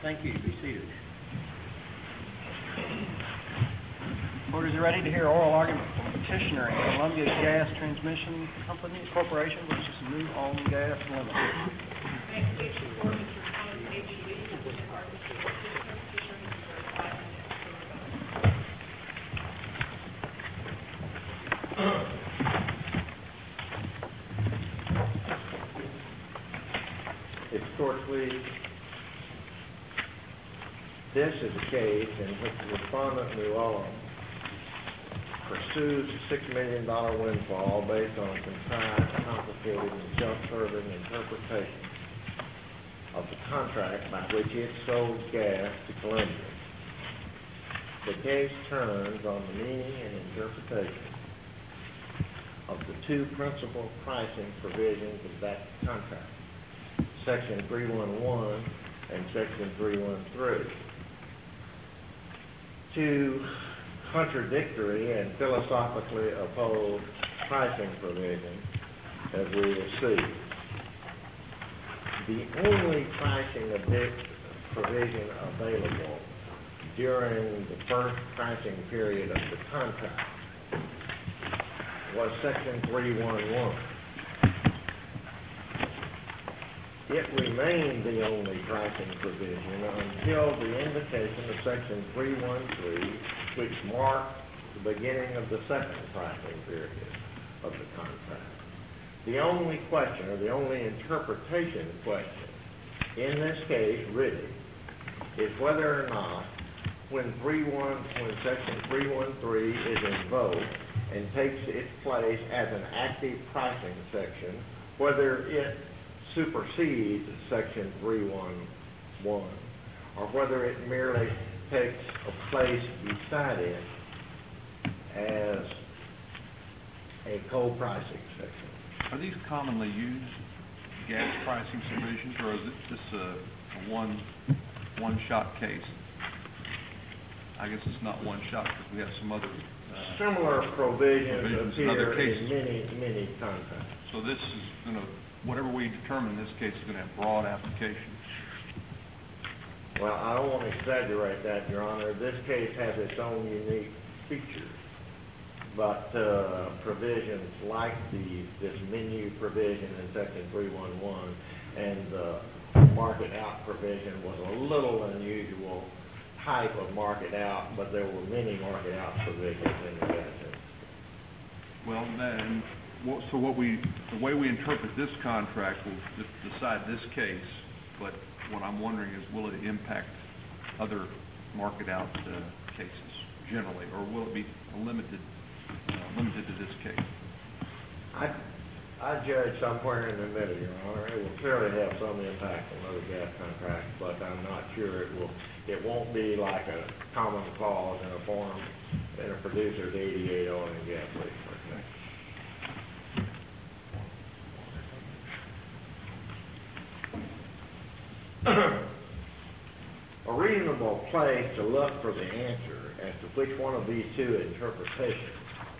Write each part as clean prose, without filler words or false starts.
Thank you. Be seated. Court is ready to hear oral argument from petitioner in Columbia Gas Transmission Company Corporation versus New Home Gas Limited. Next case before Mr. Thomas H. Lee, petitioner If the court please. This is a case in which the respondent, New Ulm, pursues a $6 million windfall based on a contrived, complicated, and self-serving interpretation of the contract by which it sold gas to Columbia. The case turns on the meaning and interpretation of the two principal pricing provisions of that contract, Section 311 and Section 313. Two contradictory and philosophically opposed pricing provisions, as we will see. The only pricing provision available during the first pricing period of the contract was Section 311. It remained the only pricing provision until the invocation of Section 313, which marked the beginning of the second pricing period of the contract. The only question, or the only interpretation question in this case, really, is whether or not when Section 313 is invoked and takes its place as an active pricing section, whether it supersedes Section 311, or whether it merely takes a place beside it as a co-pricing section. Are these commonly used gas pricing provisions, or is it just a one-shot case? I guess it's not one shot because we have some other similar provisions appear in many contracts. So this is going to, whatever we determine in this case, is going to have broad application. Well, I don't want to exaggerate that, Your Honor. This case has its own unique features, but provisions like this menu provision in Section 311 and the market out provision was a little unusual type of market out, but there were many market out provisions in the gas industry. Well, then, so the way we interpret this contract will decide this case, but what I'm wondering is, will it impact other market out cases generally, or will it be limited to this case? I judge somewhere in the middle, Your Honor. It will clearly have some impact on other gas contracts, but I'm not sure it won't be like a common clause in a form in a producer's 88 oil and gas lease, for example. A reasonable place to look for the answer as to which one of these two interpretations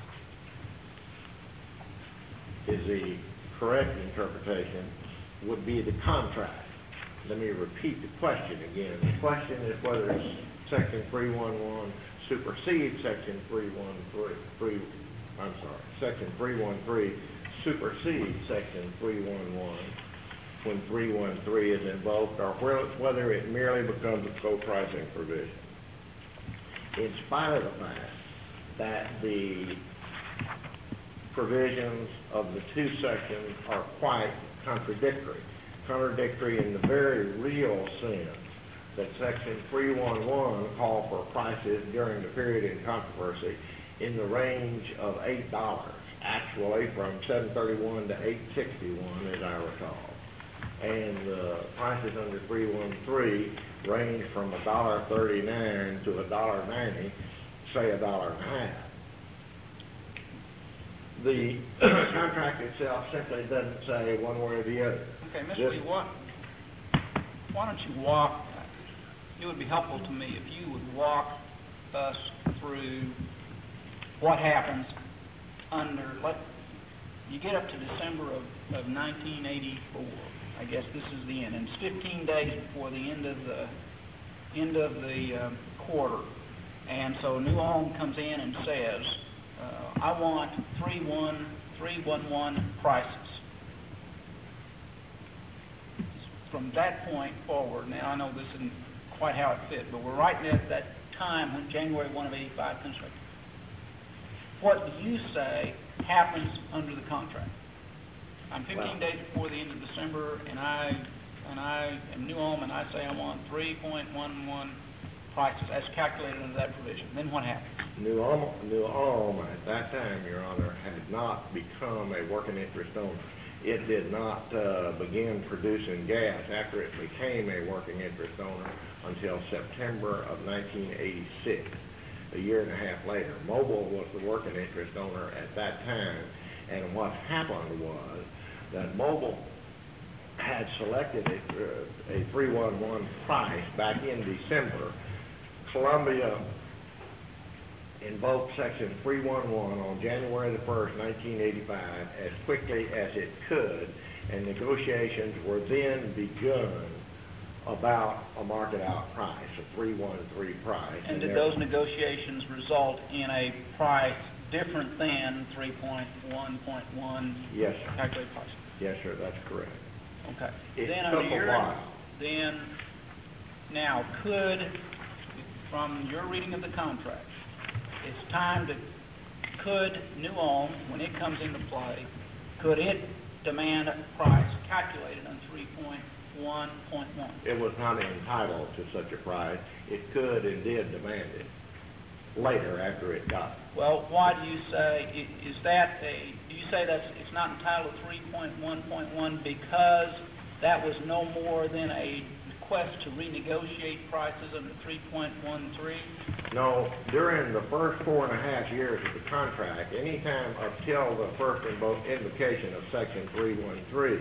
is the correct interpretation would be the contract. Let me repeat the question again. The question is whether Section 311 supersedes Section 313. Section 313 supersedes Section 311 when 313 is invoked, or whether it merely becomes a co-pricing provision. In spite of the fact that the provisions of the two sections are quite contradictory in the very real sense that Section 311 called for prices during the period in controversy in the range of $8, actually from $7.31 to $8.61, as I recall. And the prices under 313 range from $1.39 to $1.90, say $1.50. The contract itself simply doesn't say one way or the other. Okay, Mr. Lee, why don't you walk, it would be helpful to me if you would walk us through what happens you get up to December of 1984. I guess this is the end, and it's 15 days before the end of the end of the quarter, and so New Ulm comes in and says, I want 311 prices. From that point forward, now I know this isn't quite how it fit, but we're right at that time when January 1 of 85 comes up. What do you say happens under the contract? I'm 15 days before the end of December, and I am New Ulm, and I say I want 3.11 prices as calculated under that provision. Then what happens? New Ulm at that time, Your Honor, had not become a working interest owner. It did not begin producing gas after it became a working interest owner until September of 1986, a year and a half later. Mobil was the working interest owner at that time, and what happened was that Mobil had selected a 311 price back in December. Columbia invoked Section 311 on January the 1st, 1985, as quickly as it could, and negotiations were then begun about a market out price, a 313 price. And did those negotiations result in a price different than 3.1.1 Yes, sir. calculated price? Yes, sir, that's correct. Okay. It then took a while. Then, now, from your reading of the contract, could New Ulm, when it comes into play, could it demand a price calculated on 3.1.1? It was not entitled to such a price. It could and did demand it later after it got it. Well, why do you say, do you say it's not entitled to 3.1.1 because that was no more than a request to renegotiate prices under 3.13? No, during the first 4.5 years of the contract, anytime up till the first invocation of Section 313,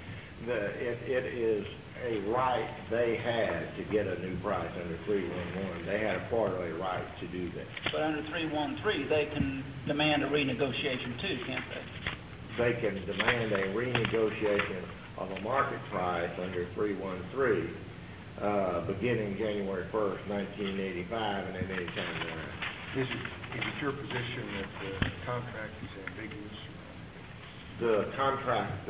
it is a right they had to get a new price under 311. They had a quarterly right to do that. But under 313, they can demand a renegotiation too, can't they? They can demand a renegotiation of a market price under 313 beginning January 1st, 1985, and then any time thereafter. Is it your position that the contract is ambiguous? The contract,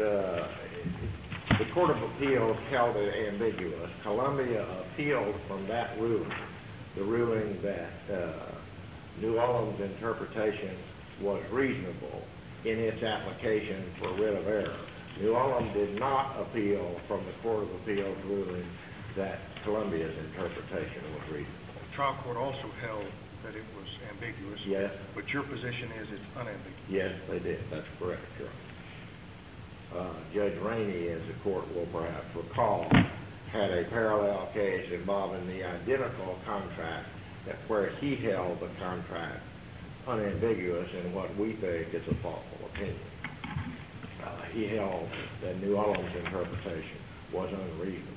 the Court of Appeals held it ambiguous. Columbia appealed from that ruling, the ruling that New Ulm's interpretation was reasonable in its application for writ of error. New Ulm did not appeal from the Court of Appeals ruling that Columbia's interpretation was reasonable. The trial court also held that it was ambiguous. Yes. But your position is it's unambiguous. Yes, they did. That's correct, Your Honor. Judge Rainey, as the court will perhaps recall, had a parallel case involving the identical contract where he held the contract unambiguous in what we think is a thoughtful opinion. He held that New Ulm's interpretation was unreasonable.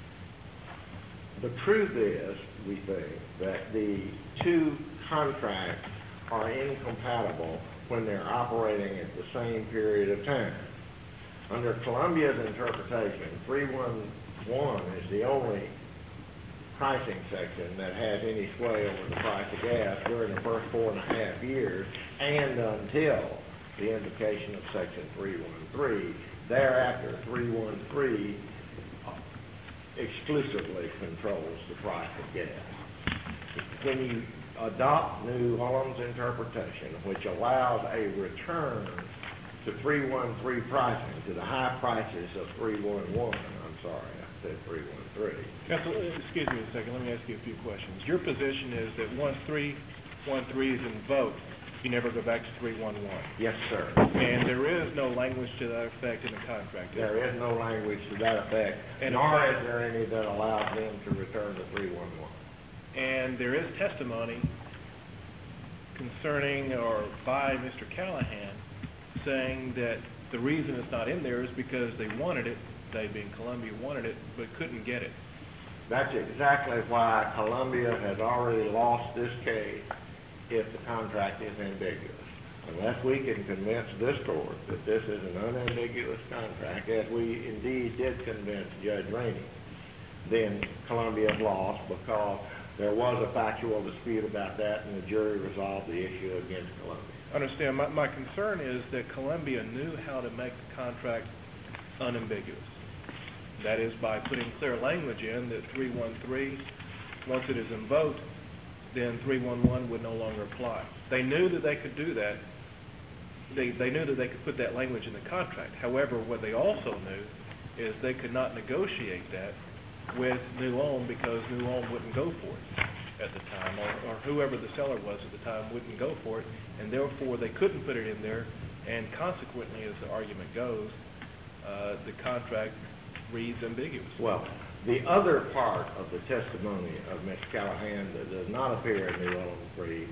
The truth is, we think, that the two contracts are incompatible when they're operating at the same period of time. Under Columbia's interpretation, 311 is the only pricing section that has any sway over the price of gas during the first 4.5 years and until the invocation of Section 313. Thereafter, 313 exclusively controls the price of gas. When you adopt New Ulm's interpretation, which allows a return to 313 pricing, to the high prices of 311, I'm sorry, I said 313. Counsel, excuse me a second, let me ask you a few questions. Your position is that once 313 is invoked, you never go back to 311? Yes, sir. And there is no language to that effect in the contract? There is no language to that effect, nor is there any that allows them to return to 311. And there is testimony concerning or by Mr. Callahan saying that the reason it's not in there is because they wanted it, they being Columbia wanted it, but couldn't get it. That's exactly why Columbia has already lost this case if the contract is ambiguous. Unless we can convince this court that this is an unambiguous contract, as we indeed did convince Judge Rainey, then Columbia's lost because there was a factual dispute about that and the jury resolved the issue against Columbia. Understand, my concern is that Columbia knew how to make the contract unambiguous. That is by putting clear language in that 313, once it is invoked, then 311 would no longer apply. They knew that they could do that. They knew that they could put that language in the contract. However, what they also knew is they could not negotiate that with New Ulm because New Ulm wouldn't go for it at the time, or whoever the seller was at the time wouldn't go for it, and therefore they couldn't put it in there, and consequently, as the argument goes, the contract reads ambiguous. Well, the other part of the testimony of Mr. Callahan that does not appear in New Ulm 3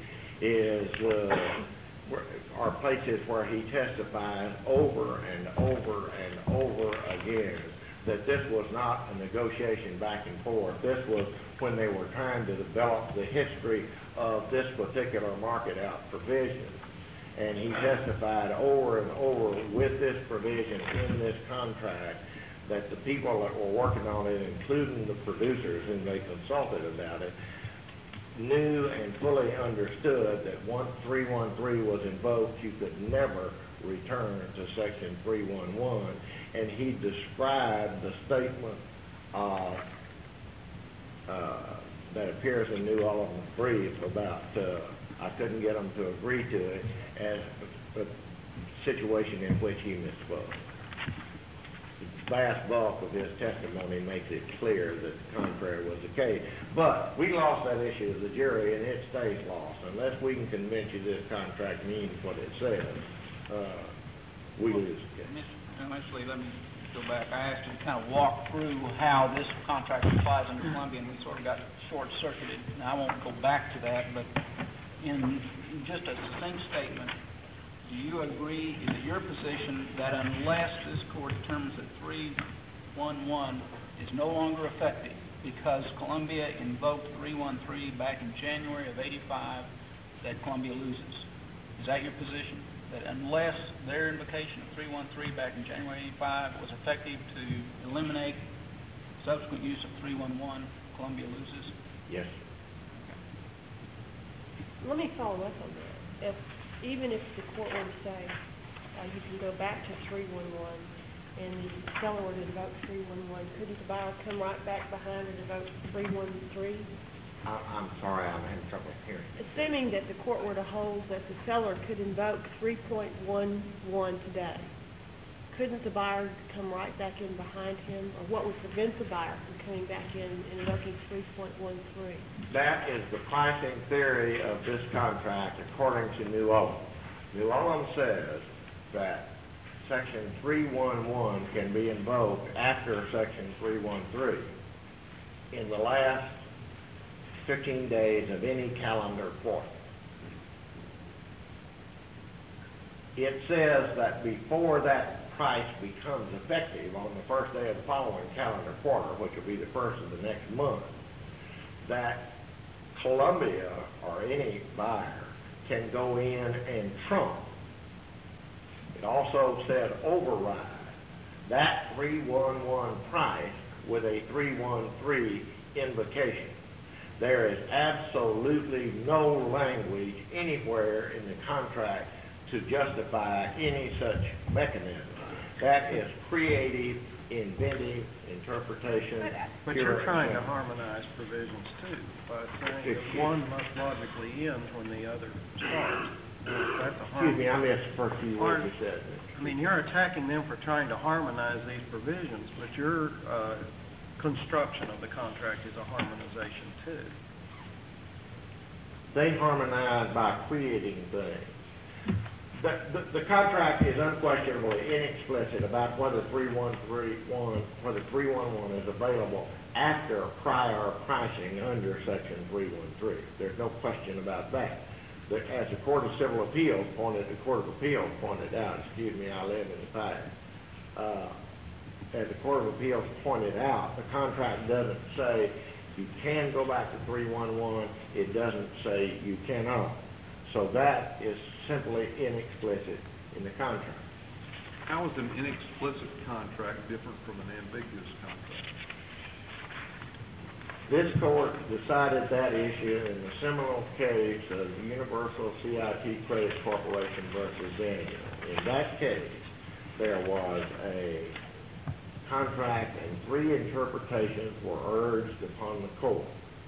are places where he testifies over and over and over again that this was not a negotiation back and forth. This was when they were trying to develop the history of this particular market out provision. And he testified over and over with this provision in this contract that the people that were working on it, including the producers whom they consulted about it, knew and fully understood that once 313 was invoked, you could never return to Section 311. And he described the statement that appears in New Ulm's brief about I couldn't get them to agree to it as a situation in which he misspoke. The vast bulk of his testimony makes it clear that the contrary was the case. But we lost that issue to the jury, and it stays lost. Unless we can convince you this contract means what it says, we lose the case. Mr. Lee, let me go back. I asked you to kind of walk through how this contract applies under Columbia, and we sort of got short-circuited. Now, I won't go back to that, but in just a succinct statement, do you agree, is it your position that unless this court determines that 311 is no longer effective because Columbia invoked 313 back in January of '85, that Columbia loses? Is that your position? That unless their invocation of 313 back in January '85 was effective to eliminate subsequent use of 311, Columbia loses? Yes. Let me follow up on that. Even if the court were to say you can go back to 311 and the seller were to invoke 311, couldn't the buyer come right back behind and invoke 313? I'm sorry, I'm having trouble hearing. Assuming that the court were to hold that the seller could invoke 3.11 today, couldn't the buyer come right back in behind him? Or what would prevent the buyer from coming back in and invoking 3.13? That is the pricing theory of this contract according to New Ulm. New Ulm says that Section 311 can be invoked after Section 313 in the last 15 days of any calendar quarter. It says that before that price becomes effective on the first day of the following calendar quarter, which will be the first of the next month, that Columbia or any buyer can go in and trump. It also said override that 311 price with a 313 invocation. There is absolutely no language anywhere in the contract to justify any such mechanism. That is creative, inventive interpretation. But you're trying to harmonize provisions too, by saying that one must logically end when the other starts. Excuse me, I missed the first few words you said. I mean, you're attacking them for trying to harmonize these provisions, but your construction of the contract is a harmonization too. They harmonize by creating things. The contract is unquestionably inexplicit about whether 311 is available after prior pricing under Section 313. There's no question about that. But as the Court of Civil Appeals pointed out, excuse me, I live in the past. As the Court of Appeals pointed out, the contract doesn't say you can go back to 311. It doesn't say you cannot. So that is simply inexplicit in the contract. How is an inexplicit contract different from an ambiguous contract? This court decided that issue in the seminal case of Universal CIT Credit Corporation versus Daniel. In that case, there was a contract and 3 interpretations were urged upon the court.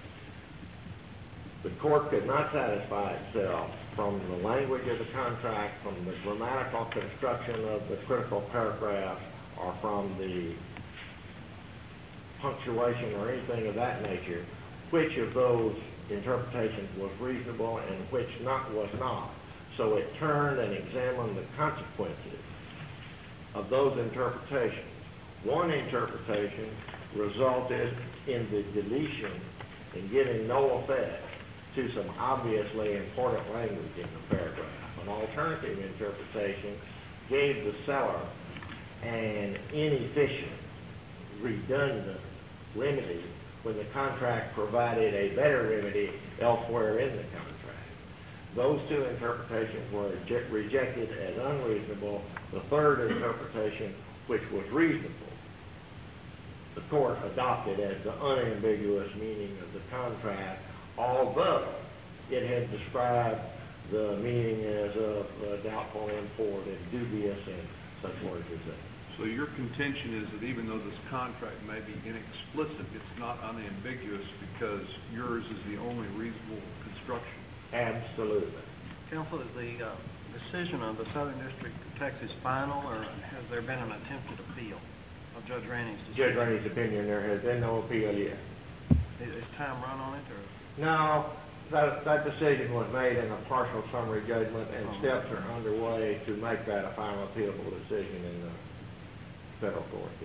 The court could not satisfy itself from the language of the contract, from the grammatical construction of the critical paragraph, or from the punctuation or anything of that nature, which of those interpretations was reasonable and which was not. So it turned and examined the consequences of those interpretations. One interpretation resulted in the deletion and giving no effect to some obviously important language in the paragraph. An alternative interpretation gave the seller an inefficient, redundant remedy when the contract provided a better remedy elsewhere in the contract. Those 2 interpretations were rejected as unreasonable. The third interpretation, which was reasonable, the court adopted as the unambiguous meaning of the contract, although it had described the meaning as of doubtful import and dubious and such words as that. So your contention is that even though this contract may be inexplicit, it's not unambiguous because yours is the only reasonable construction? Absolutely. Counsel, is the decision of the Southern District of Texas final, or has there been an attempted appeal of Judge Rainey's decision? Judge Rainey's opinion, there has been no appeal yet. Is time run on it, or? No, that decision was made in a partial summary judgment, and steps are underway to make that a final appealable decision in the federal court. Yeah.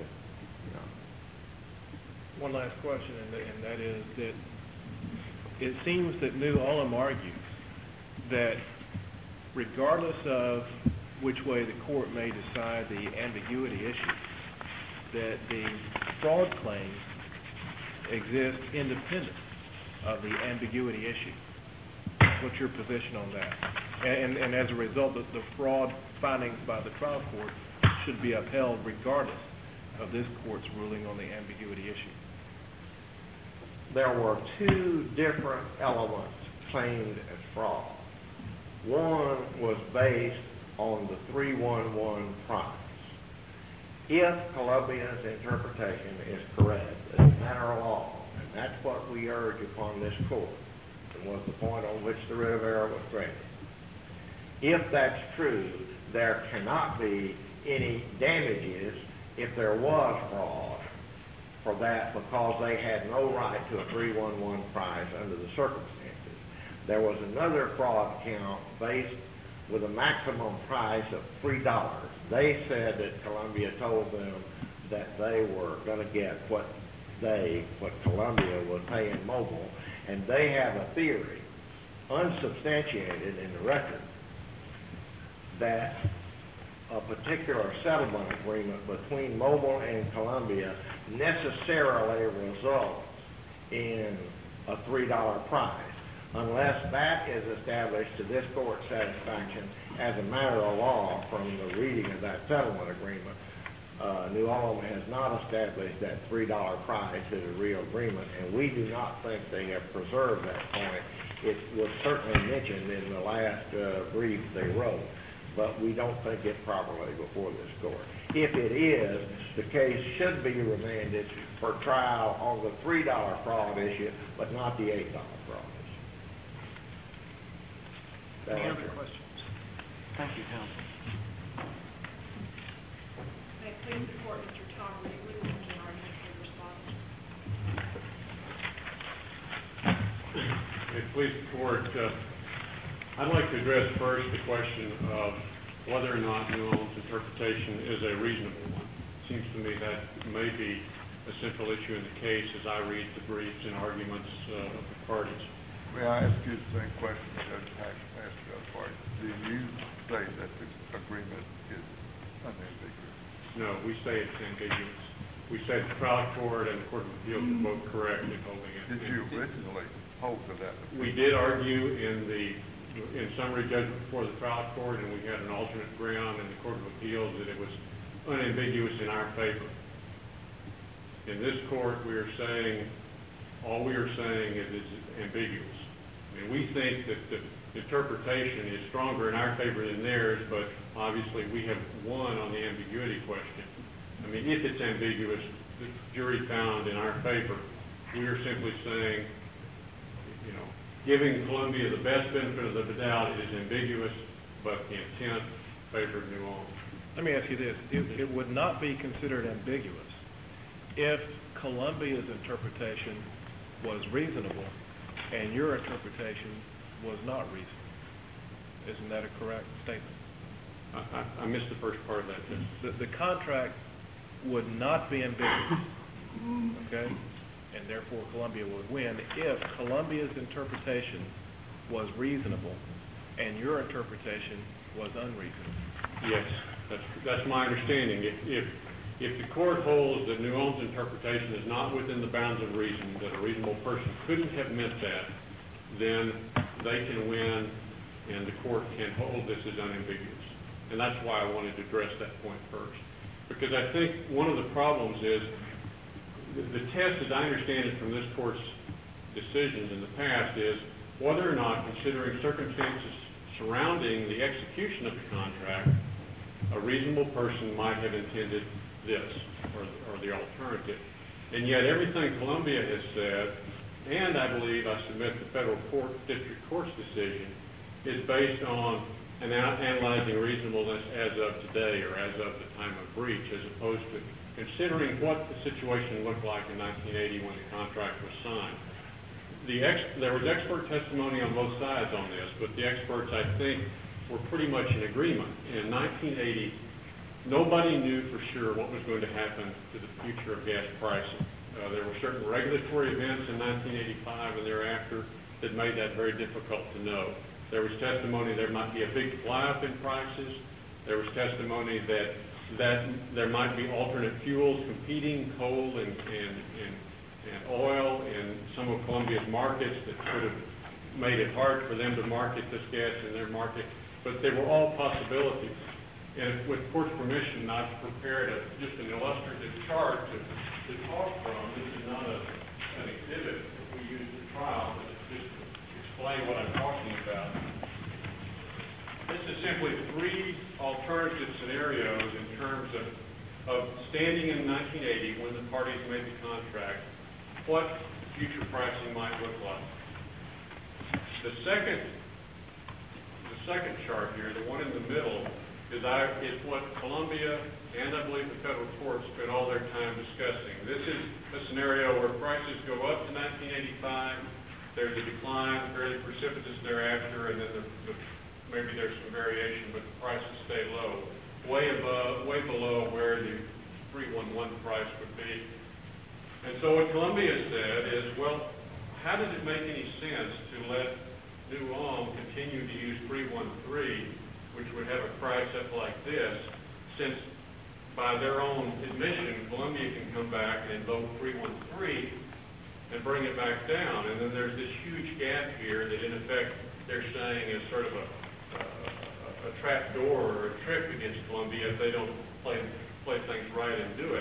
One last question, and that is that it seems that New Ulm argues that regardless of which way the court may decide the ambiguity issue, that the fraud claims exist independent of the ambiguity issue. What's your position on that? And as a result, the fraud findings by the trial court should be upheld regardless of this court's ruling on the ambiguity issue. There were 2 different elements claimed as fraud. One was based on the 311 price. If Columbia's interpretation is correct as a matter of law, and that's what we urge upon this court, and was the point on which the writ of error was granted. If that's true, there cannot be any damages if there was fraud for that, because they had no right to a 311 price under the circumstances. There was another fraud count based with a maximum price of $3. They said that Columbia told them that they were going to get what Columbia was paying Mobile, and they have a theory, unsubstantiated in the record, that a particular settlement agreement between Mobile and Columbia necessarily results in a $3 price, unless that is established to this court's satisfaction as a matter of law from the reading of that settlement agreement. New Ulm has not established that $3 price as a real agreement, and we do not think they have preserved that point. It was certainly mentioned in the last brief they wrote, but we don't think it properly before this court. If it is, the case should be remanded for trial on the $3 fraud issue, but not the $8 fraud issue. Any other questions? Thank you, counsel. May it please the court, Mr. Tom Wheatley, with the argument for respondent. May it please the court, I'd like to address first the question of whether or not New Ulm's interpretation is a reasonable one. It seems to me that may be a central issue in the case as I read the briefs and arguments of the parties. May I ask you the same question that Judge Pack asked the other party? Do you say that the agreement is unambiguous? No, we say it's ambiguous. We say the trial court and the Court of Appeals are both correct in holding it. Did you originally hold to that? We did argue in summary judgment before the trial court, and we had an alternate ground in the Court of Appeals that it was unambiguous in our favor. In this court, we are saying All we are saying is it's ambiguous. I mean, we think that the interpretation is stronger in our favor than theirs, but obviously we have won on the ambiguity question. I mean, if it's ambiguous, the jury found in our favor. We are simply saying, you know, giving Columbia the best benefit of the doubt is ambiguous, but the intent favored New Ulm. Let me ask you this. It would not be considered ambiguous if Columbia's interpretation was reasonable and your interpretation was not reasonable. Isn't that a correct statement? I missed the first part of that. The contract would not be ambiguous, okay? And therefore Columbia would win if Columbia's interpretation was reasonable and your interpretation was unreasonable. Yes, that's my understanding. If the court holds that New Ulm's interpretation is not within the bounds of reason, that a reasonable person couldn't have meant that, then they can win and the court can hold this as unambiguous. And that's why I wanted to address that point first. Because I think one of the problems is the test, as I understand it from this court's decisions in the past, is whether or not, considering circumstances surrounding the execution of the contract, a reasonable person might have intended this or the alternative. And yet everything Columbia has said, and I believe I submit the federal court, district court's decision, is based on analyzing reasonableness as of today or as of the time of breach, as opposed to considering what the situation looked like in 1980 when the contract was signed. There was expert testimony on both sides on this, but the experts, I think, were pretty much in agreement. In 1980, nobody knew for sure what was going to happen to the future of gas pricing. There were certain regulatory events in 1985 and thereafter that made that very difficult to know. There was testimony there might be a big fly-up in prices. There was testimony that there might be alternate fuels competing, coal and oil in some of Columbia's markets that could have made it hard for them to market this gas in their market. But they were all possibilities. And with court's permission, I've prepared just an illustrative chart to talk from. This is not an exhibit that we use at trial, but it's just to explain what I'm talking about. This is simply three alternative scenarios in terms of standing in 1980 when the parties made the contract, what future pricing might look like. The second chart here, the one in the middle, is what Columbia and I believe the federal courts spent all their time discussing. This is a scenario where prices go up to 1985, there's a decline, fairly precipitous thereafter, and then maybe there's some variation, but the prices stay low, way below where the 311 price would be. And so what Columbia said is, well, how does it make any sense to let New Ulm continue to use 313, which would have a price up like this, since by their own admission, Columbia can come back and invoke 313 and bring it back down. And then there's this huge gap here that in effect they're saying is sort of a trap door or a trick against Columbia if they don't play things right and do it.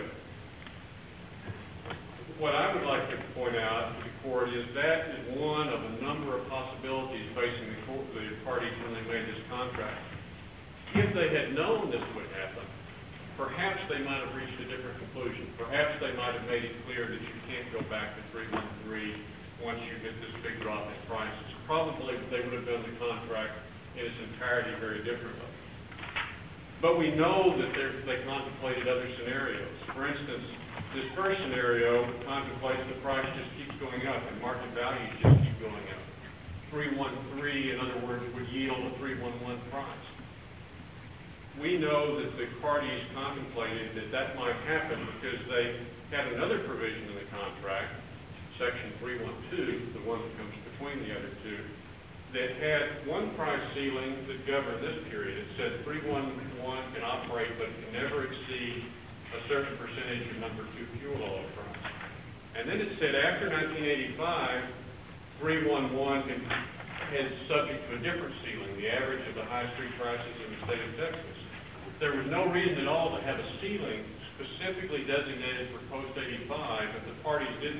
What I would like to point out to the court is that is one of a number of possibilities facing the parties when they made this contract. If they had known this would happen, perhaps they might have reached a different conclusion. Perhaps they might have made it clear that you can't go back to 313 once you get this big drop in prices. Probably they would have done the contract in its entirety very differently. But we know that they contemplated other scenarios. For instance, this first scenario contemplates the price just keeps going up and market values just keep going up. 313, in other words, would yield a 311 price. We know that the parties contemplated that might happen because they had another provision in the contract, Section 312, the one that comes between the other two, that had one price ceiling that governed this period. It said 311 can operate but can never exceed a certain percentage of number 2 fuel oil price. And then it said after 1985, 311 is subject to a different ceiling, the average of the high street prices in the state of Texas. There was no reason at all to have a ceiling specifically designated for post-85, but the parties didn't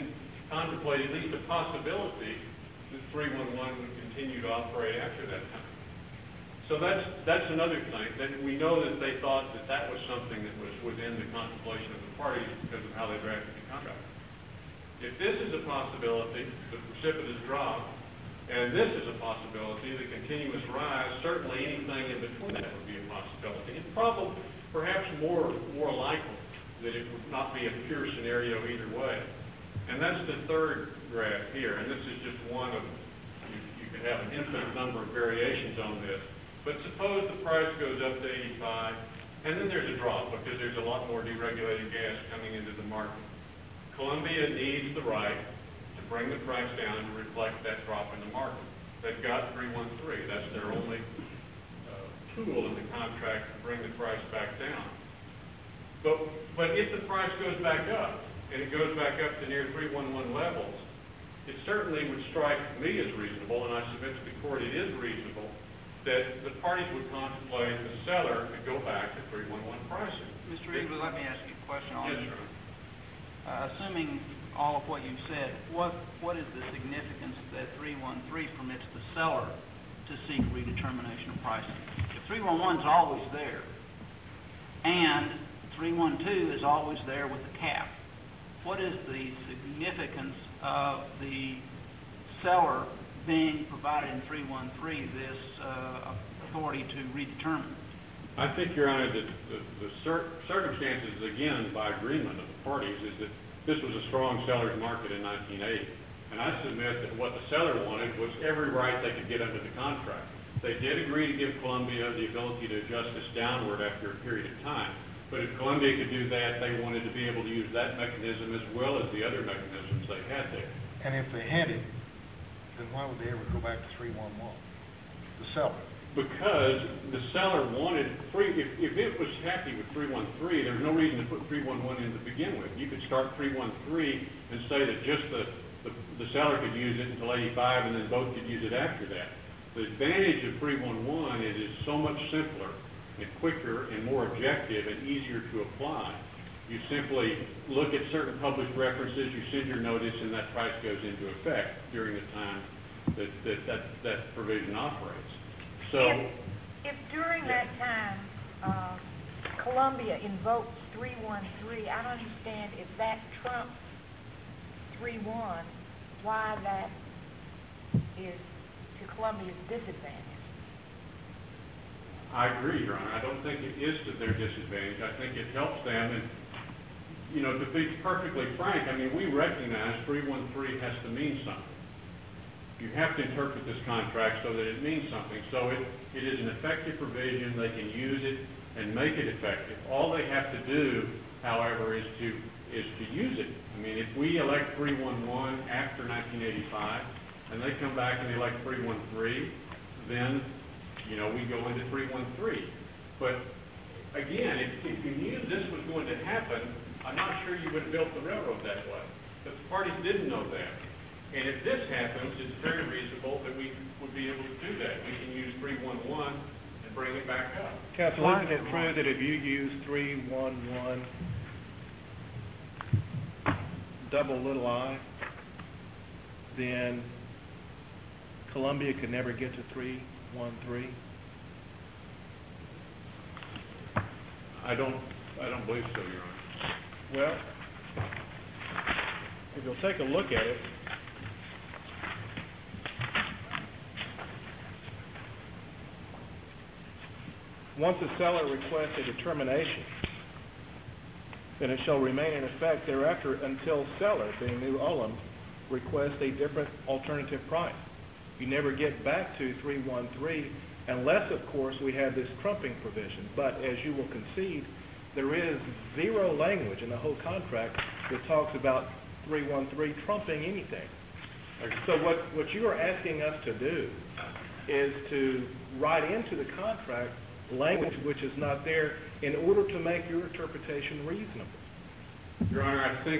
contemplate at least a possibility that 311 would continue to operate after that time. So that's another thing, that we know that they thought that that was something that was within the contemplation of the parties because of how they drafted the contract. If this is a possibility, the precipitous drop, and this is a possibility, the continuous rise, certainly anything in between that would be a possibility. And probably, perhaps more likely that it would not be a pure scenario either way. And that's the third graph here, and this is just one of, you could have an infinite number of variations on this. But suppose the price goes up to 85, and then there's a drop because there's a lot more deregulated gas coming into the market. Columbia needs the right to bring the price down to reflect that drop in the market. They've got 313. That's their only tool in the contract to bring the price back down. But if the price goes back up, and it goes back up to near 311 levels, it certainly would strike me as reasonable, and I submit to the court it is reasonable, that the parties would contemplate the seller to go back to 311 pricing. Mr. Eagle, let me ask you a question on Yes, this. sir. Assuming all of what you've said, what is the significance that 313 permits the seller to seek redetermination of pricing? If 311 is always there, and 312 is always there with the cap, what is the significance of the seller being provided in 313 this authority to redetermine? I think, Your Honor, that the circumstances, again, by agreement of the parties, is that this was a strong seller's market in 1980. And I submit that what the seller wanted was every right they could get under the contract. They did agree to give Columbia the ability to adjust this downward after a period of time. But if Columbia could do that, they wanted to be able to use that mechanism as well as the other mechanisms they had there. And if they had it, then why would they ever go back to 311? The seller. Because the seller wanted if it was happy with 313, there's no reason to put 311 in to begin with. You could start 313 and say that just the seller could use it until 85 and then both could use it after that. The advantage of 311 is it's so much simpler and quicker and more objective and easier to apply. You simply look at certain published references, you send your notice, and that price goes into effect during the time that provision operates. So, if during that time Columbia invokes 313, I don't understand if that trumps 3-1, why that is to Columbia's disadvantage. I agree, Your Honor. I don't think it is to their disadvantage. I think it helps them. And, you know, to be perfectly frank, I mean, we recognize 313 has to mean something. You have to interpret this contract so that it means something. So it is an effective provision. They can use it and make it effective. All they have to do, however, is to use it. I mean, if we elect 311 after 1985 and they come back and elect 313, then, you know, we go into 313. But again, if you knew this was going to happen, I'm not sure you would have built the railroad that way. But the parties didn't know that. And if this happens, it's very reasonable that we would be able to do that. We can use 311 and bring it back up. Counsel, isn't it true that if you use 311 double little I, then Columbia could never get to 313? I don't believe so, Your Honor. Well, if you'll take a look at it, once a seller requests a determination, then it shall remain in effect thereafter until seller, being New Ulm, requests a different alternative price. You never get back to 313 unless, of course, we have this trumping provision. But as you will concede, there is zero language in the whole contract that talks about 313 trumping anything. So what you are asking us to do is to write into the contract language which is not there in order to make your interpretation reasonable. Your Honor, I think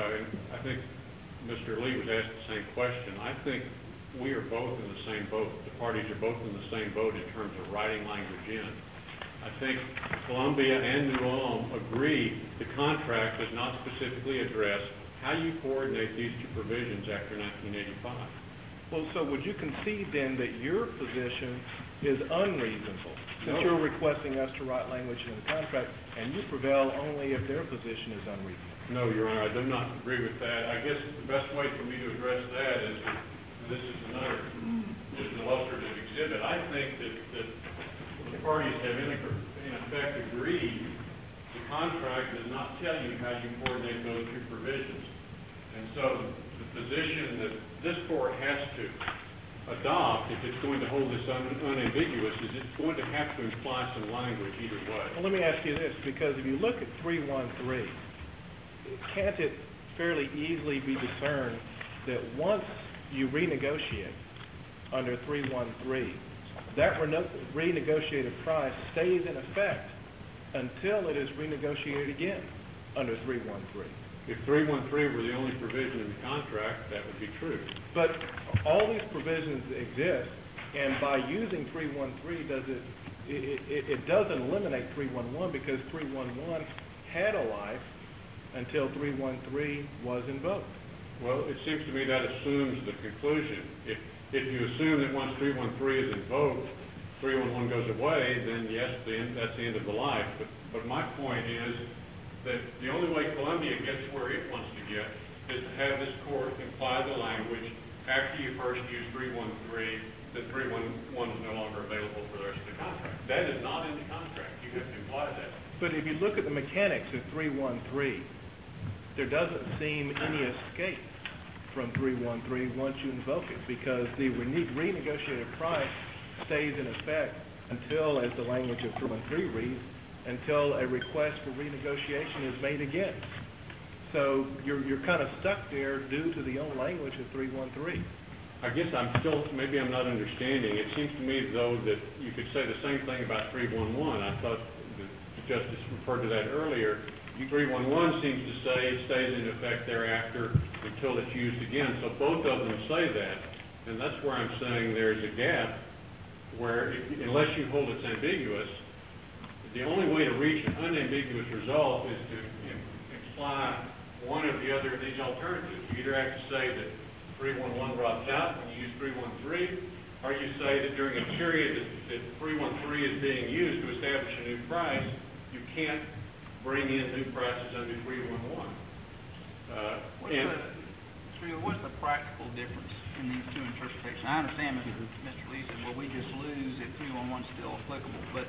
Mr. Lee was asked the same question. I think we are both in the same boat. The parties are both in the same boat in terms of writing language in. I think Columbia and New Ulm agree the contract does not specifically address how you coordinate these two provisions after 1985. Well, so would you concede then that your position is unreasonable, since No. you're requesting us to write language in the contract, and you prevail only if their position is unreasonable? No, Your Honor, I do not agree with that. I guess the best way for me to address that is, and this is another, just an illustrative exhibit, I think that the parties have in effect agreed the contract does not tell you how you coordinate those two provisions. And so the position that this court has to adopt, if it's going to hold this unambiguous, is it's going to have to imply some language either way. Well, let me ask you this, because if you look at 313, can't it fairly easily be discerned that once you renegotiate under 313, that renegotiated price stays in effect until it is renegotiated again under 313? If 313 were the only provision in the contract, that would be true. But all these provisions exist, and by using 313, it doesn't eliminate 311, because 311 had a life until 313 was invoked. Well, it seems to me that assumes the conclusion. If you assume that once 313 is invoked, 311 goes away, then yes, that's the end of the life. But my point is that the only way Columbia gets where it wants to get is to have this court imply the language after you first use 313, that 311 is no longer available for the rest of the contract. That is not in the contract. You have to imply that. But if you look at the mechanics of 313, there doesn't seem any escape from 313 once you invoke it, because the renegotiated price stays in effect until, as the language of 313 reads, until a request for renegotiation is made again. So you're kind of stuck there due to the own language of 313. I guess maybe I'm not understanding. It seems to me, though, that you could say the same thing about 311. I thought the Justice referred to that earlier. 311 seems to say it stays in effect thereafter until it's used again. So both of them say that. And that's where I'm saying there's a gap where, unless you hold it's ambiguous, the only way to reach an unambiguous result is to imply one or the other of these alternatives. You either have to say that 311 drops out when you use 313, or you say that during a period that 313 is being used to establish a new price, you can't bring in new prices under 311. What's the practical difference in these two interpretations? I understand Mr. Lee said, well, we just lose if 311 is still applicable, but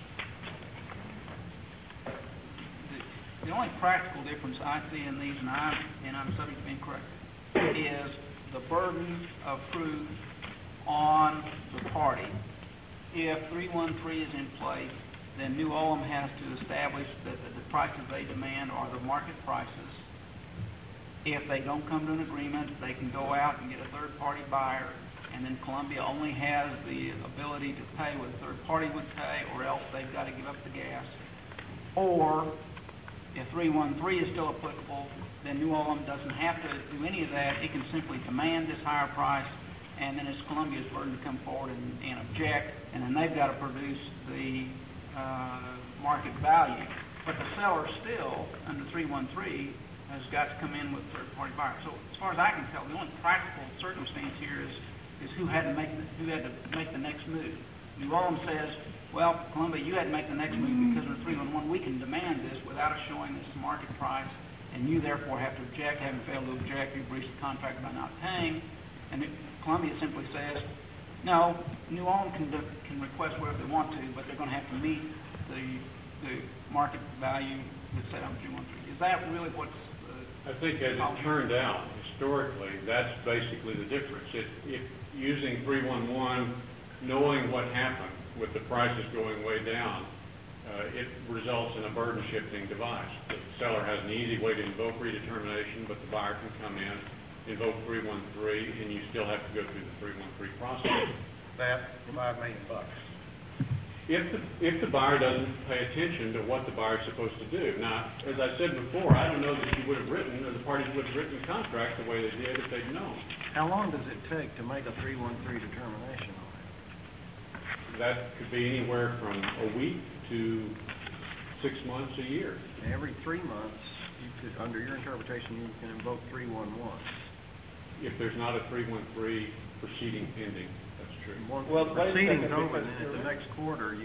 the only practical difference I see in these, and I'm subject to being corrected, is the burden of proof on the party. If 313 is in place, then New Ulm has to establish that the prices they demand are the market prices. If they don't come to an agreement, they can go out and get a third-party buyer, and then Columbia only has the ability to pay what a third party would pay, or else they've got to give up the gas. Or if 313 is still applicable, then New Ulm doesn't have to do any of that. It can simply demand this higher price, and then it's Columbia's burden to come forward and object, and then they've got to produce the market value. But the seller still, under 313, has got to come in with a third-party buyer. So as far as I can tell, the only practical circumstance here is who had to make the next move. New Ulm says, well, Columbia, you had to make the next move because under 311 we can demand this without us showing this market price, and you therefore have to object. Having failed to object, you breached the contract by not paying. And Columbia simply says, no, New Ulm can request whatever they want to, but they're going to have to meet the market value that's set on 313. Is that really what's... I think as it turned out, historically, that's basically the difference. If using 311, knowing what happened with the prices going way down, it results in a burden-shifting device. The seller has an easy way to invoke redetermination, but the buyer can come in, invoke 313, and you still have to go through the 313 process. That $5 million. If the buyer doesn't pay attention to what the buyer is supposed to do. Now, as I said before, I don't know that you would have written, or the parties would have written the contract the way they did if they'd known. How long does it take to make a 313 determination on it? That could be anywhere from a week to 6 months, a year. Every 3 months, you could, under your interpretation, you can invoke 311. If there's not a 313 proceeding pending, that's true. Once Well, the wait a proceeding's second, over, because then at you're the right. next quarter,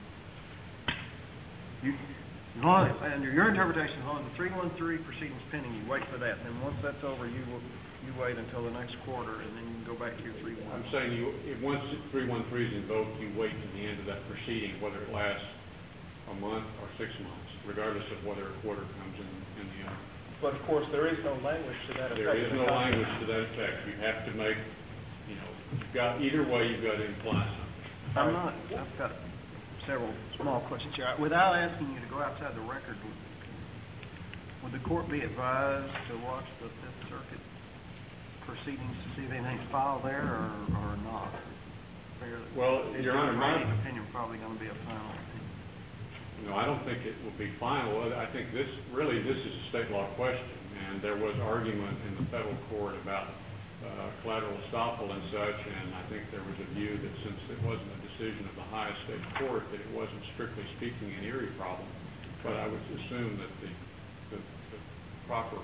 as long as, under your interpretation, as long as the 313 proceeding's pending, you wait for that. Then once that's over, you wait until the next quarter, and then you can go back to your 311. I'm saying once 313 is invoked, you wait to the end of that proceeding, whether it lasts a month or 6 months, regardless of whether a quarter comes in the interim. But of course, there is no language to that effect. There is in the no contract. language to that effect. You have to make, you've got, either way, you've got to imply something. I've got several small questions here. Without asking you to go outside the record, would the court be advised to watch the Fifth Circuit proceedings to see if anything's filed there or not? Well, Your Honor, my opinion probably going to be a final opinion. No, I don't think it will be final. I think this is a state law question, and there was argument in the federal court about collateral estoppel and such, and I think there was a view that since it wasn't a decision of the highest state court, that it wasn't strictly speaking an Erie problem. But I would assume that the proper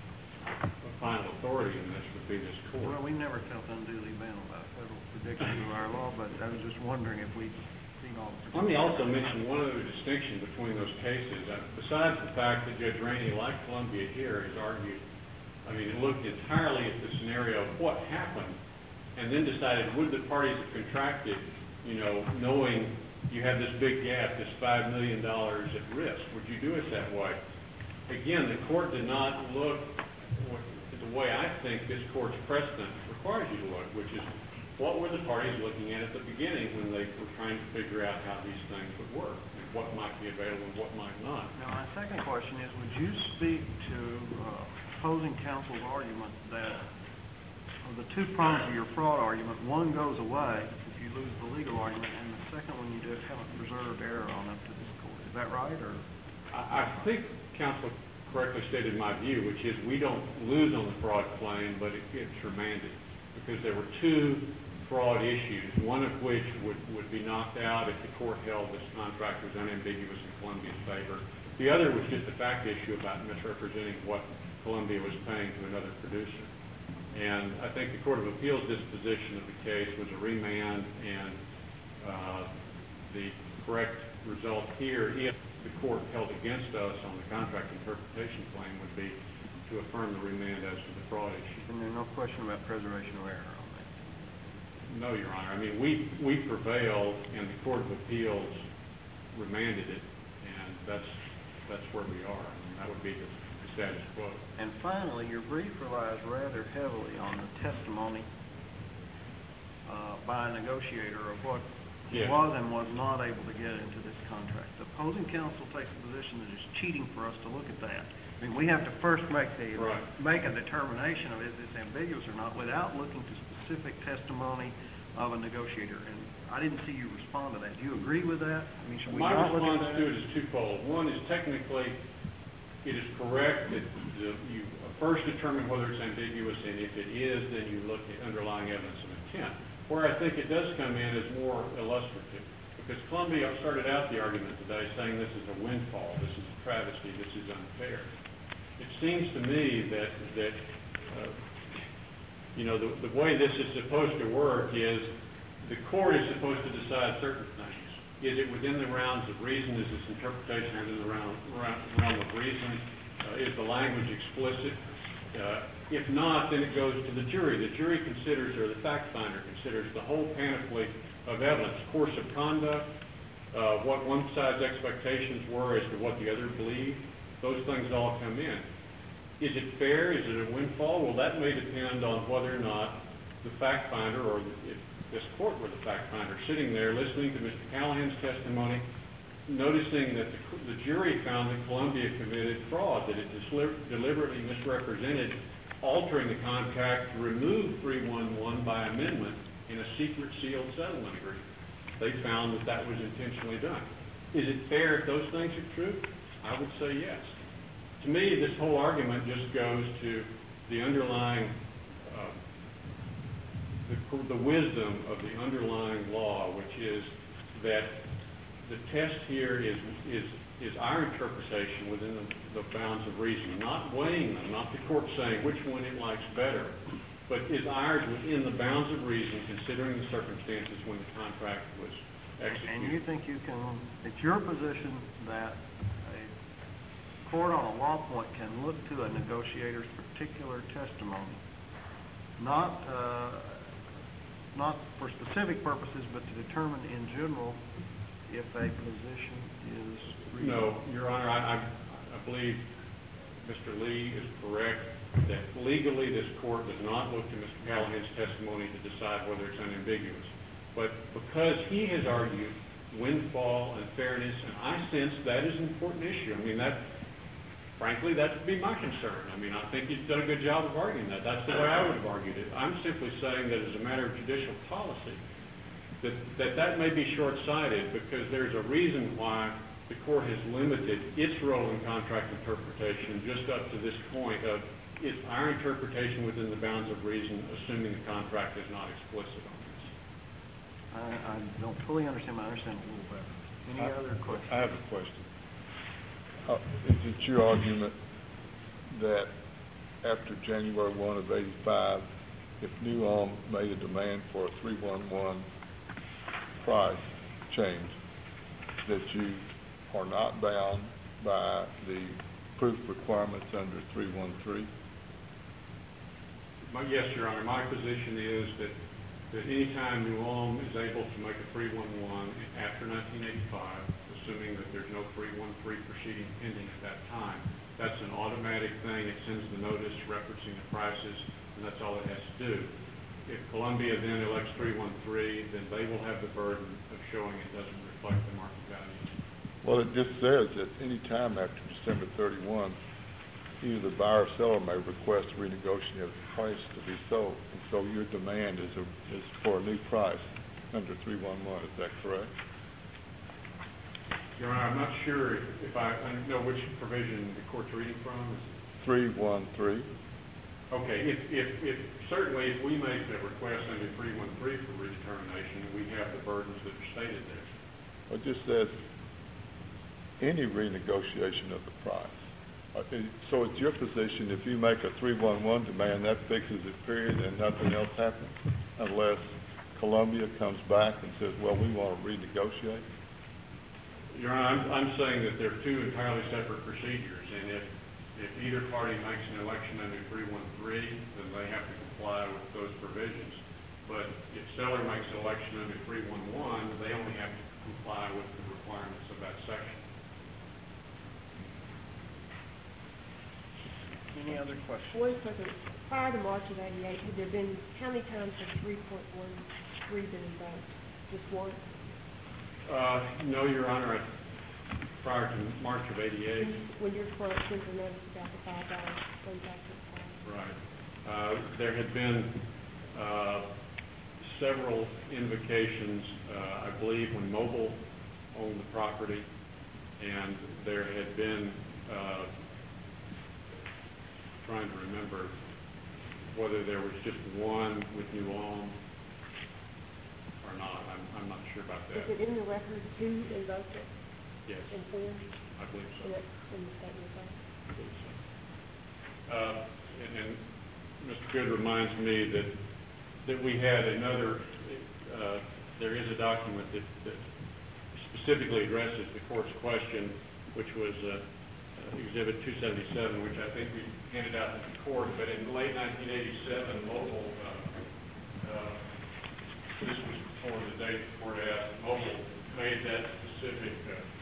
final authority in this would be this court. Well, we never felt unduly bound by federal predictions of our law, but I was just wondering if we'd seen all the... Let me also mention one other distinction between those cases. Besides the fact that Judge Rainey, like Columbia here, has argued, looked entirely at the scenario of what happened, and then decided, would the parties have contracted, knowing you had this big gap, this $5 million at risk? Would you do it that way? Again, the court did not look the way I think this court's precedent requires you to look, which is what were the parties looking at the beginning when they were trying to figure out how these things would work, and what might be available and what might not. Now, my second question is, would you speak to opposing counsel's argument that of the two prongs of your fraud argument, one goes away if you lose the legal argument, and the second one you just haven't preserved error on up to this court. Is that right, or? I think counsel correctly stated my view, which is we don't lose on the fraud claim, but it's remanded, because there were two fraud issues, one of which would be knocked out if the court held this contract was unambiguous in Columbia's favor. The other was just a fact issue about misrepresenting what Columbia was paying to another producer. And I think the Court of Appeals' disposition of the case was a remand, and the correct result here, if the court held against us on the contract interpretation claim, would be to affirm the remand as to the fraud issue. And there's no question about preservation of error on that? No, Your Honor. We prevailed, and the Court of Appeals remanded it, and that's where we are. That would be the status quo. And finally, your brief relies rather heavily on the testimony by a negotiator of what was and was not able to get into this contract. The opposing counsel takes the position that it's cheating for us to look at that. We have to first make a determination of is this ambiguous or not without looking to specific testimony of a negotiator. And I didn't see you respond to that. Do you agree with that? Should we not look at that? My response to it is twofold. One is technically it is correct that you first determine whether it's ambiguous, and if it is, then you look at underlying evidence of intent. Where I think it does come in is more illustrative, because Columbia started out the argument today saying this is a windfall, this is a travesty, this is unfair. It seems to me that the way this is supposed to work is the court is supposed to decide certain things. Is it within the realms of reason? Is this interpretation within the realm of reason? Is the language explicit? If not, then it goes to the jury. The jury considers, or the fact finder considers, the whole panoply of evidence, course of conduct, what one side's expectations were as to what the other believed. Those things all come in. Is it fair? Is it a windfall? Well, that may depend on whether or not the fact finder, or if this court were the fact finder, sitting there listening to Mr. Callahan's testimony, noticing that the jury found that Columbia committed fraud, that it deliberately misrepresented altering the contract to remove 311 by amendment in a secret sealed settlement agreement. They found that that was intentionally done. Is it fair if those things are true? I would say yes. To me, this whole argument just goes to the underlying, the wisdom of the underlying law, which is that the test here is is our interpretation within the bounds of reason, not weighing them, not the court saying which one it likes better, but is ours within the bounds of reason, considering the circumstances when the contract was executed. And you think you can, it's your position that a court on a law point can look to a negotiator's particular testimony, not for specific purposes, but to determine in general if a position is reasonable? No, Your Honor, I believe Mr. Lee is correct that legally this court does not look to Mr. Callahan's testimony to decide whether it's unambiguous. But because he has argued windfall and fairness, and I sense that is an important issue. I mean, frankly, that would be my concern. I mean, I think he's done a good job of arguing that. That's the way I would have argued it. I'm simply saying that as a matter of judicial policy, that may be short-sighted because there's a reason why the court has limited its role in contract interpretation just up to this point of it's our interpretation within the bounds of reason, assuming the contract is not explicit on this. I don't fully understand, but I understand a little better. Any other questions? I have a question. Is it your argument that after January 1 of 85, if New Ulm made a demand for a 311 price change, that you are not bound by the proof requirements under 313? Yes, Your Honor. My position is that any time New Ulm is able to make a 311 after 1985, assuming that there's no 313 proceeding pending at that time, that's an automatic thing. It sends the notice referencing the prices, and that's all it has to do. If Columbia then elects 313, then they will have the burden of showing it doesn't reflect the market value. Well, it just says that any time after December 31, either the buyer or seller may request a renegotiated price to be sold. And so your demand is for a new price under 311. Is that correct? Your Honor, I'm not sure if I know which provision the court's reading from. 313. Okay, if certainly if we make a request under 313 for redetermination, we have the burdens that are stated there. It just says any renegotiation of the price. So it's your position if you make a 311 demand, that fixes it, period, and nothing else happens unless Columbia comes back and says, well, we want to renegotiate? Your Honor, I'm saying that they're two entirely separate procedures, and if either party makes an election under 313, then they have to comply with those provisions. But if seller makes an election under 311, they only have to comply with the requirements of that section. Any other questions? One question. Prior to March of 88, had there been, how many times has 3.13 been invoked? Just once? No, Your Honor. Prior to March of 88. When your clerk sent a notice about the $5 price. Right. There had been several invocations, I believe, when Mobile owned the property, and there had been, trying to remember whether there was just one with New Ulm or not. I'm not sure about that. Is it in the record who invoked it? Yes. And when? I believe so. In the statement of fact? I believe so. And Mr. Good reminds me that we had another, there is a document that specifically addresses the court's question, which was Exhibit 277, which I think we handed out to the court. But in late 1987, Mobile, this was before the date the court asked, Mobile made that specific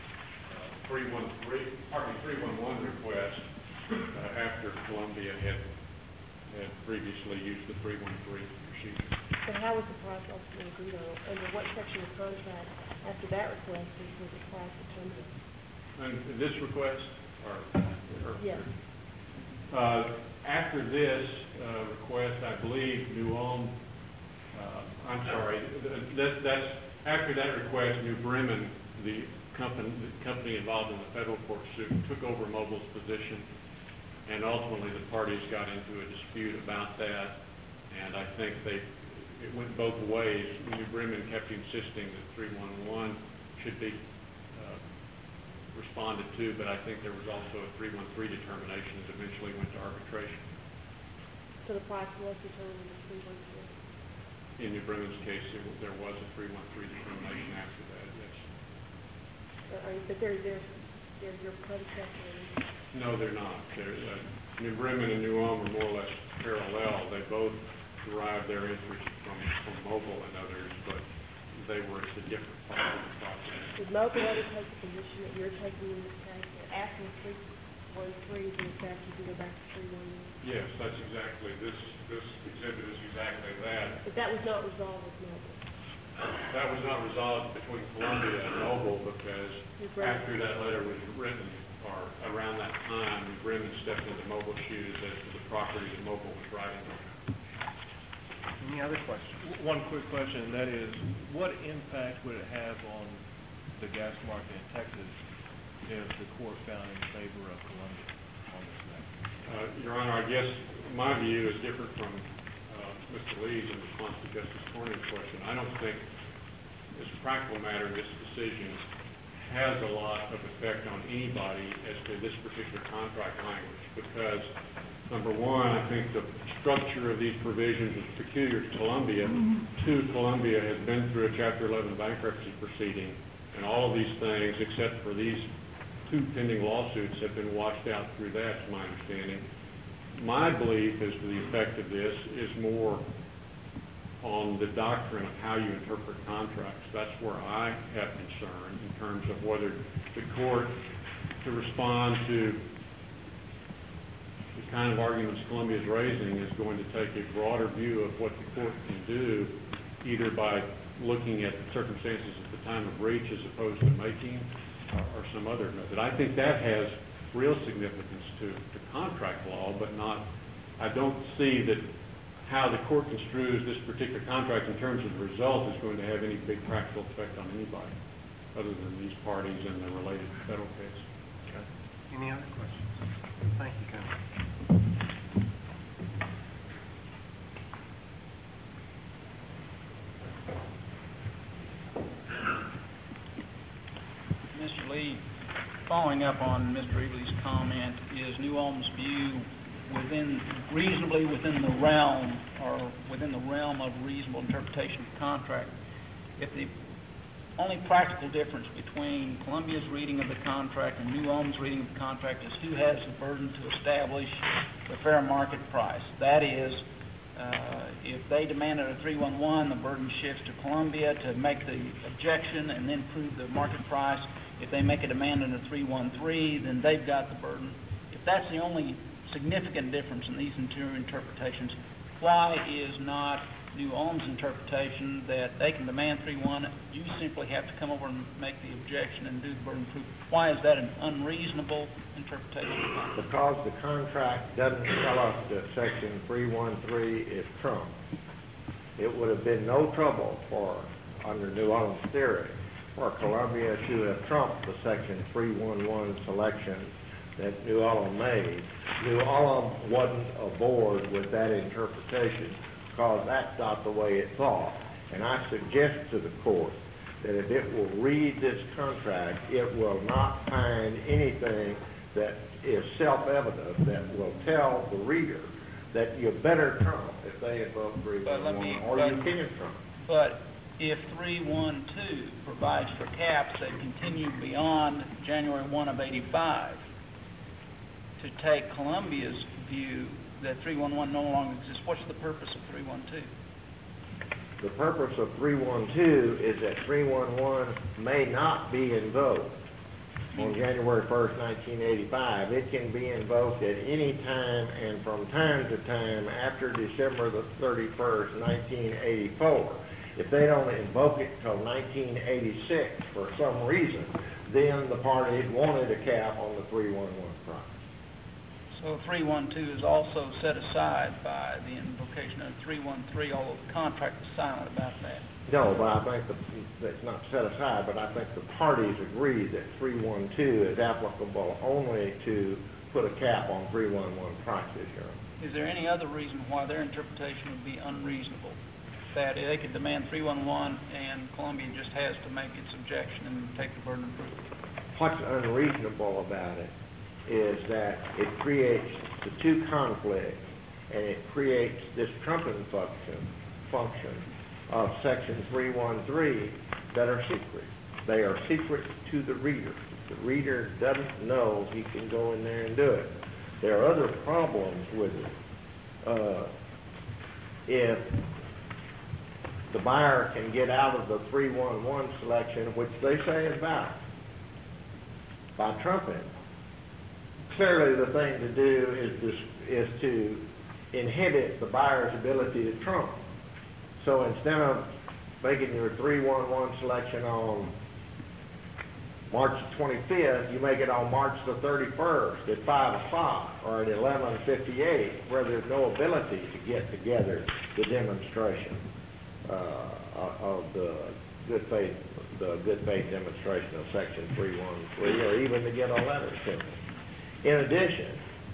311 request after Columbia had previously used the 313 procedure. So how was the price ultimately agreed on? Under what section of the contract after that request was the price determined? And this request? Yes. After this request, I believe New Ulm, that's after that request, New Bremen, the company involved in the federal court suit, took over Mobile's position, and ultimately the parties got into a dispute about that, and I think it went both ways. New Bremen kept insisting that 311 should be responded to, but I think there was also a 313 determination that eventually went to arbitration. So the price was determined in 313. In New Brennan's case, there was a 313 determination after that, yes. But they're your predecessors. No, they're not. New Bremen and New Ulm are more or less parallel. They both derived their interest from Mobile and others, but they were at the different parts of the process. Did Mobile ever take the position that you're taking in this case? After 313 is in effect, you can go back to 311? Yes, that's exactly, this exhibit is exactly that. But that was not resolved with Mobile. That was not resolved between Columbia and Mobile because after that letter was written, or around that time, Bremen stepped into Mobile's shoes as to the property that Mobile was writing on. Any other questions? One quick question, and that is, what impact would it have on the gas market in Texas if the court found in favor of Columbia on this matter? Your Honor, I guess my view is different from Mr. Lee's in response to Justice Cornyn's question. I don't think, as a practical matter, this decision has a lot of effect on anybody as to this particular contract language because, number one, I think the structure of these provisions is peculiar to Columbia. Two, Columbia has been through a Chapter 11 bankruptcy proceeding, and all of these things, except for these two pending lawsuits, have been washed out through that, to my understanding. My belief as to the effect of this is more on the doctrine of how you interpret contracts. That's where I have concern in terms of whether the court, to respond to the kind of arguments Columbia is raising, is going to take a broader view of what the court can do, either by looking at circumstances at the time of breach as opposed to making or some other method. I think that has real significance to contract law, but not, I don't see that how the court construes this particular contract in terms of the result is going to have any big practical effect on anybody other than these parties and the related federal case. Okay. Any other questions? Thank you, Counsel. Mr. Lee, following up on Mr. Eagley's comment, is New Ulm's view reasonably within the realm of reasonable interpretation of the contract? If the only practical difference between Columbia's reading of the contract and New Ulm's reading of the contract is who has the burden to establish the fair market price. That is, if they demanded a 311, the burden shifts to Columbia to make the objection and then prove the market price. If they make a demand in a 313, then they've got the burden. If that's the only significant difference in these two interpretations, why is not New Ulm's interpretation that they can demand 3-1, you simply have to come over and make the objection and do the burden proof? Why is that an unreasonable interpretation? Because the contract doesn't tell us that Section 313 is trumped. It would have been no trouble for, under New Ulm's theory, for Columbia to have trumped the Section 311 selection that New Ulm made. New Ulm wasn't aboard with that interpretation because that's not the way it thought. And I suggest to the court that if it will read this contract, it will not find anything that is self-evident that will tell the reader that you better trump if they invoke 311 or you can't trump. But if 312 provides for caps that continue beyond January 1 of 85, to take Columbia's view that 311 no longer exists, what's the purpose of 312? The purpose of 312 is that 311 may not be invoked on January 1st, 1985. It can be invoked at any time and from time to time after December the 31st, 1984. If they don't invoke it until 1986 for some reason, then the parties wanted a cap on the 311 price. So 312 is also set aside by the invocation of 313, although the contract is silent about that. No, but I think that's not set aside, but I think the parties agree that 312 is applicable only to put a cap on 311 prices, Your Honor. Is there any other reason why their interpretation would be unreasonable? That they could demand 311 and Columbia just has to make its objection and take the burden of proof? what's unreasonable about it is that it creates the two conflicts, and it creates this trumping function of Section 313 that are secret. They are secret to the reader. The reader doesn't know he can go in there and do it. There are other problems with it. If the buyer can get out of the 311 selection, which they say is valid, by trumping, clearly the thing to do is to inhibit the buyer's ability to trump. So instead of making your 311 selection on March 25th, you make it on March the 31st at 5 o'clock or at 11:58, where there's no ability to get together the demonstration of the good faith demonstration of Section 313, or even to get a letter to them. In addition,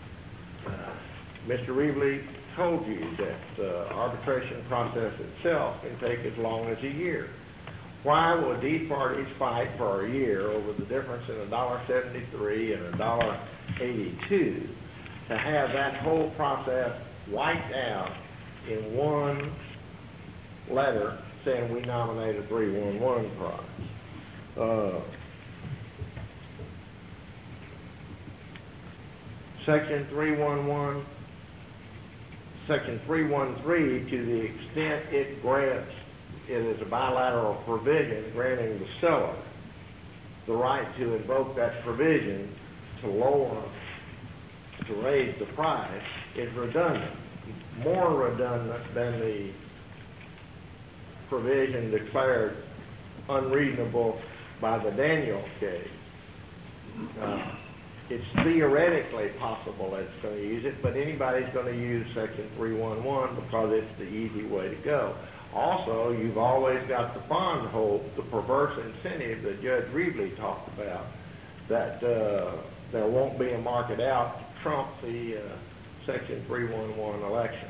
Mr. Reevely told you that the arbitration process itself can take as long as a year. Why would these parties fight for a year over the difference in $1.73 and $1.82 to have that whole process wiped out in one letter saying we nominate a 311 prize? Section 311, Section 313, to the extent it grants, it is a bilateral provision granting the seller the right to invoke that provision to raise the price, is redundant. More redundant than the provision declared unreasonable by the Daniels case. It's theoretically possible that it's going to use it, but anybody's going to use Section 311 because it's the easy way to go. Also, you've always got the bond hold, the perverse incentive that Judge Reevely talked about, that there won't be a market out to trump the Section 311 election.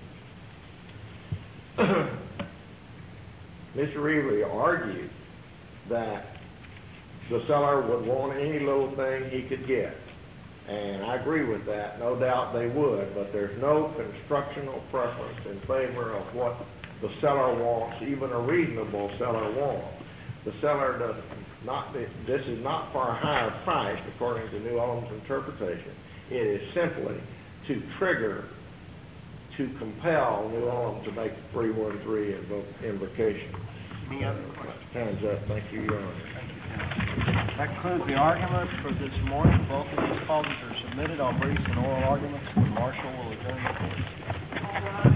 Mr. Reevely argued that the seller would want any little thing he could get. And I agree with that. No doubt they would, but there's no constructional preference in favor of what the seller wants, even a reasonable seller wants. The seller does not, this is not for a higher price, according to New Ulm's interpretation. It is simply to trigger, to compel New Ulm to make the 313 invocation. Any other questions? Hands up. Thank you, Your Honor. Thank you, counsel. That concludes the arguments for this morning. Both of these causes are submitted on briefs and oral arguments. The marshal will adjourn the court.